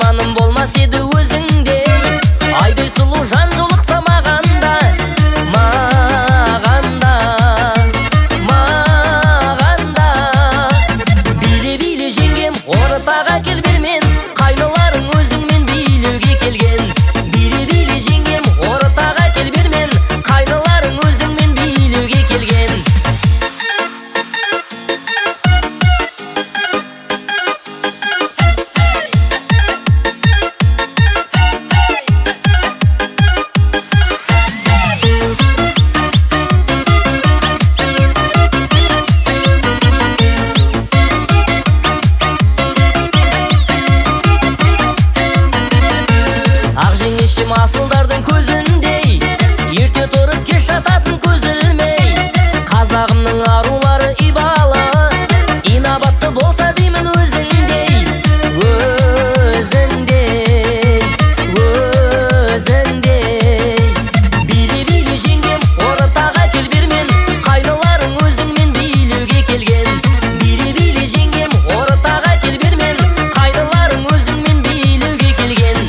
арманым болмас еді өзіңдей, айдай сұлу жан жолықса мағанда, мағанда, мағанда. Биле жеңгем, ортаға кел бермен, қайныларың өзіңмен билеуге келген. Биле жеңгем, ортаға кел бермен, қайныларың өзіңмен билеуге келген. Ақ жеңешем асылдардың көзіндей, ерте тұрып кеш жататын көз ілмей. Қазағымның арулары ибалы, инабатты болса деймін өзіңдей, өзіңдей, өзіңдей. Биле жеңгем, ортаға кел бермен, қайныларың өзіңмен билеуге келген. Биле жеңгем, ортаға кел бермен, қайныларың өзіңмен билеуге келген.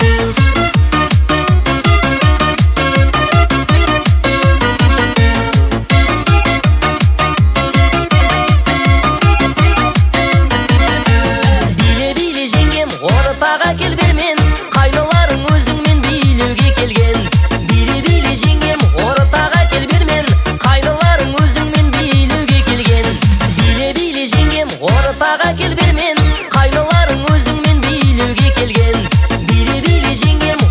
Ортаға кел бермен, қайныларың өзіңмен билеуге келген. Биле жеңгем, ортаға кел бермен, қайныларың өзіңмен билеуге келген. Биле жеңгем, ортаға кел бермен, қайныларың өзіңмен билеуге келген. Биле жеңгем,